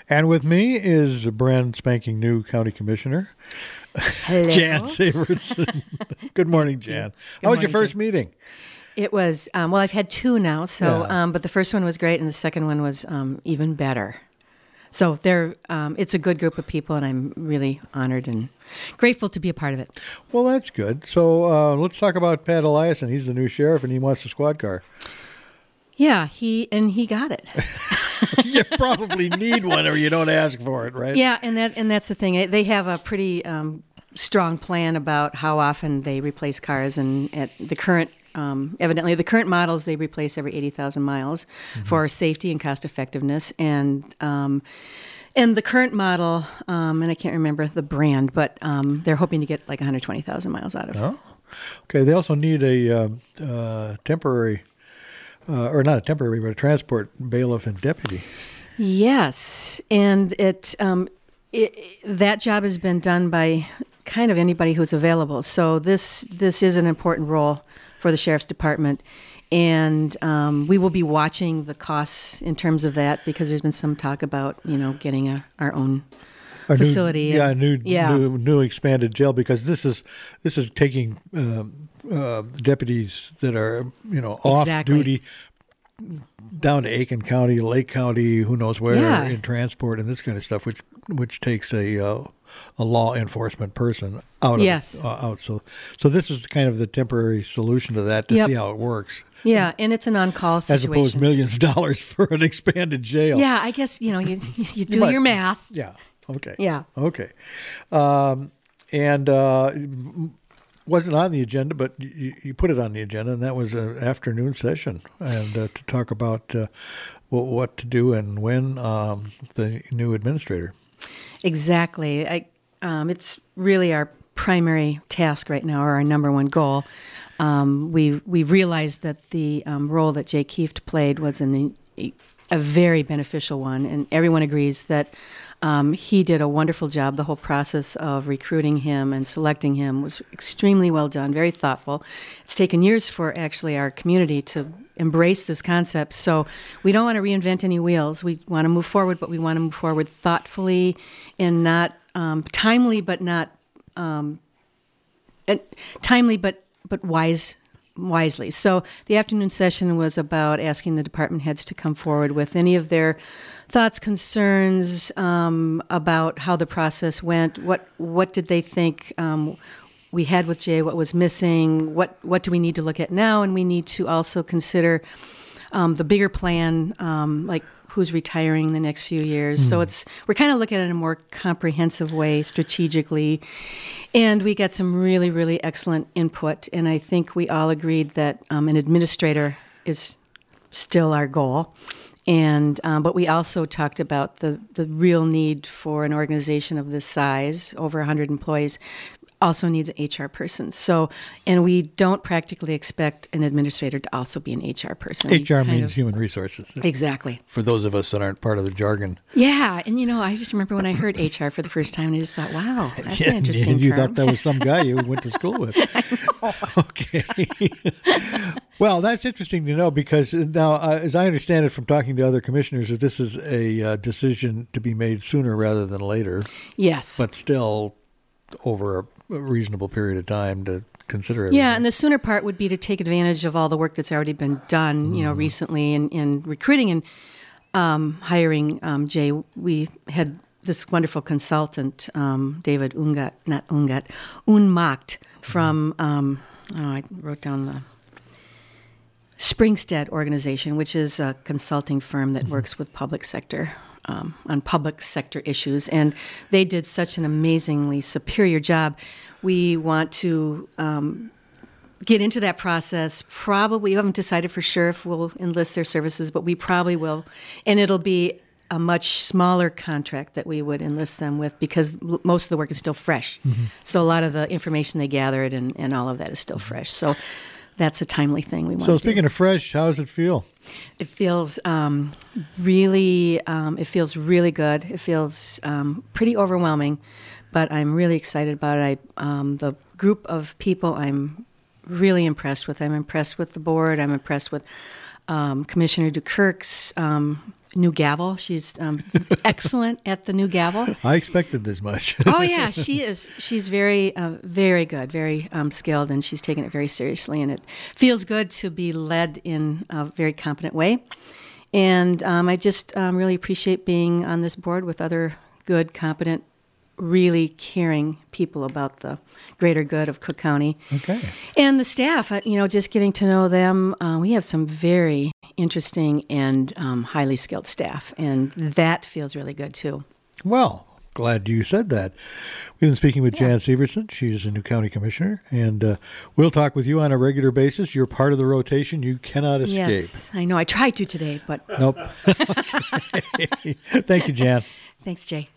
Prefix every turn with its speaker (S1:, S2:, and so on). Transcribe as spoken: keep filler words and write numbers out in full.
S1: And with me is a brand spanking new county commissioner,
S2: Hello.
S1: Jan Saverson. Good morning, Jan.
S2: Good
S1: How was
S2: morning,
S1: your first
S2: Jan.
S1: meeting?
S2: It was, um, well, I've had two now, so,
S1: Yeah.
S2: um, but the first one was great, and the second one was um, even better. So they're, um, it's a good group of people, and I'm really honored and grateful to be a part of it.
S1: Well, that's good. So uh, let's talk about Pat Eliason. He's the new sheriff, and he wants the squad car.
S2: Yeah, he, and he got it.
S1: You probably need one, or you don't ask for it, right?
S2: Yeah, and that, and that's the thing. They have a pretty um, strong plan about how often they replace cars, and at the current Um, evidently, the current models, they replace every eighty thousand miles mm-hmm. for safety and cost effectiveness. And um, and the current model, um, and I can't remember the brand, but um, they're hoping to get like one hundred twenty thousand miles out of it.
S1: Oh, okay. They also need a uh, uh, temporary, uh, or not a temporary, but a transport bailiff and deputy.
S2: Yes, and it, um, it that job has been done by kind of anybody who's available. So this this is an important role for the Sheriff's Department, and um, we will be watching the costs in terms of that, because there's been some talk about, you know, getting a, our own
S1: a
S2: facility.
S1: New, yeah,
S2: and,
S1: a new,
S2: yeah.
S1: new new expanded jail, because this is this is taking um, uh, deputies that are, you know, off
S2: Exactly.
S1: duty down to Aiken County, Lake County, who knows where,
S2: Yeah.
S1: in transport and this kind of stuff, which which takes a uh, a law enforcement person out of
S2: Yes.
S1: uh, out. So so this is kind of the temporary solution to that, to
S2: Yep.
S1: see how it works,
S2: Yeah, and it's an on-call situation.
S1: as opposed to millions of dollars for an expanded jail.
S2: Yeah, I guess, you know, you you do
S1: might-
S2: your math.
S1: Yeah. Okay.
S2: Yeah.
S1: Okay. Um, and uh, wasn't on the agenda, but you, you put it on the agenda, and that was an afternoon session, and uh, to talk about uh, what, what to do and when um, the new administrator.
S2: Exactly. I, um, it's really our primary task right now, or our number one goal. Um, we we realized that the um, role that Jay Kieft played was an, a, a very beneficial one, and everyone agrees that um, he did a wonderful job. The whole process of recruiting him and selecting him was extremely well done, very thoughtful. It's taken years for actually our community to embrace this concept. So we don't want to reinvent any wheels. We want to move forward, but we want to move forward thoughtfully and not um, timely, but not um, uh, timely, but but wise. wisely. So the afternoon session was about asking the department heads to come forward with any of their thoughts, concerns um, about how the process went. What what did they think um, we had with Jay? What was missing? What what do we need to look at now? And we need to also consider um, the bigger plan, um, like who's retiring the next few years. Mm. So it's we're kind of looking at it in a more comprehensive way, strategically. And we got some really, really excellent input. And I think we all agreed that um, an administrator is still our goal. And um, but we also talked about the, the real need for an organization of this size, over one hundred employees, also needs an H R person. So, and we don't practically expect an administrator to also be an H R person.
S1: H R
S2: We kind
S1: means
S2: of-
S1: human resources.
S2: Exactly.
S1: For those of us that aren't part of the jargon.
S2: Yeah, and you know, I just remember when I heard H R for the first time, and I just thought, "Wow, that's
S1: Yeah,
S2: an interesting
S1: and you
S2: term."
S1: thought that was some guy you went to school with. Okay. Well, that's interesting to know, because now, uh, as I understand it from talking to other commissioners, that this is a uh, decision to be made sooner rather than later,
S2: Yes.
S1: but still over a reasonable period of time to consider everything.
S2: Yeah, and the sooner part would be to take advantage of all the work that's already been done, you know,
S1: Mm-hmm.
S2: recently in, in recruiting and um, hiring um, Jay. We had this wonderful consultant, um, David Ungat, not Ungat, Unmacht from, um, oh, I wrote down the Springstead organization, which is a consulting firm that works with public sector um, on public sector issues, and they did such an amazingly superior job. We want to um, get into that process. Probably, we haven't decided for sure if we'll enlist their services, but we probably will, and it'll be a much smaller contract that we would enlist them with, because l- most of the work is still fresh. Mm-hmm. So a lot of the information they gathered and, and all of that is still fresh. So that's a timely thing we want
S1: So
S2: to
S1: speaking
S2: do.
S1: of fresh, how does it feel?
S2: It feels um, really, um, it feels really good. It feels um, pretty overwhelming, but I'm really excited about it. I, um, the group of people I'm really impressed with. I'm impressed with the board. I'm impressed with um, Commissioner Dukirk's um, new gavel. She's um, excellent at the new gavel.
S1: I expected as much.
S2: Oh yeah, she is. She's very, uh, very good, very um, skilled, and she's taken it very seriously. And it feels good to be led in a very competent way. And um, I just um, really appreciate being on this board with other good, competent, really caring people about the greater good of Cook County.
S1: Okay.
S2: And the staff, uh, you know, just getting to know them. Uh, we have some very interesting and um, highly skilled staff, and that feels really good too.
S1: Well, glad you said that. We've been speaking with yeah. Jan Severson. She's a new county commissioner, and uh, we'll talk with you on a regular basis. You're part of the rotation. You cannot escape.
S2: Yes, I know. I tried to today, but...
S1: Nope. Okay. Thank you, Jan.
S2: Thanks, Jay.